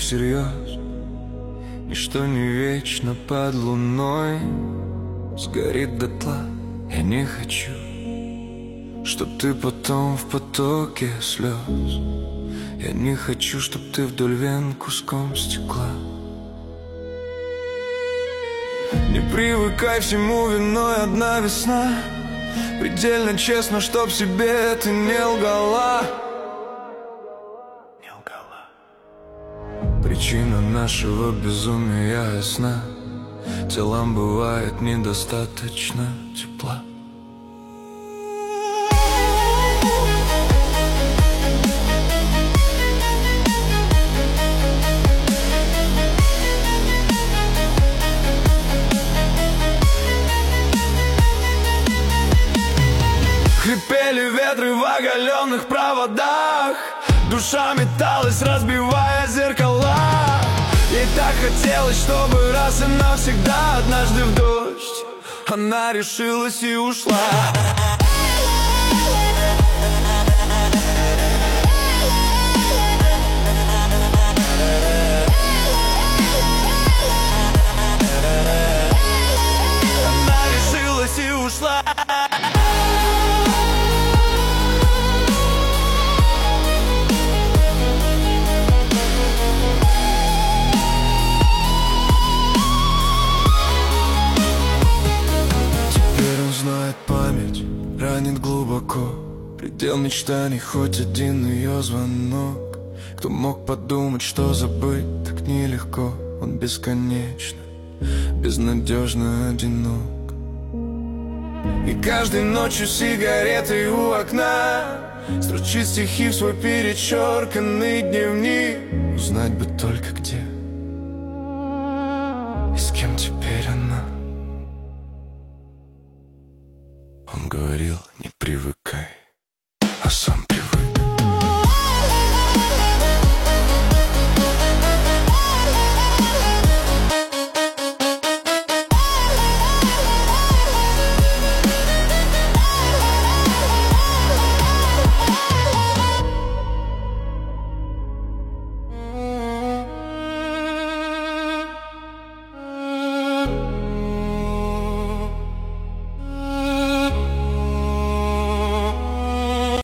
всерьез. Ничто не вечно под луной, сгорит дотла. Я не хочу, чтоб ты потом в потоке слез. Я не хочу, чтоб ты вдоль вен куском стекла. Не привыкай, всему виной одна весна. Предельно честно, чтоб себе ты не лгала. Причина нашего безумия ясна. Телам бывает недостаточно тепла. Хрипели ветры в оголенных проводах. Душа металась, разбивая зеркала. Ей так хотелось, чтобы раз и навсегда, однажды в дождь она решилась и ушла. Она решилась и ушла. Знает память, ранит глубоко. Предел мечтаний, хоть один ее звонок. Кто мог подумать, что забыть так нелегко. Он бесконечно, безнадежно одинок. И каждой ночью сигаретой у окна строчит стихи в свой перечерканный дневник. Узнать бы только где и с кем теперь она. Он говорил, не привыкай, а сам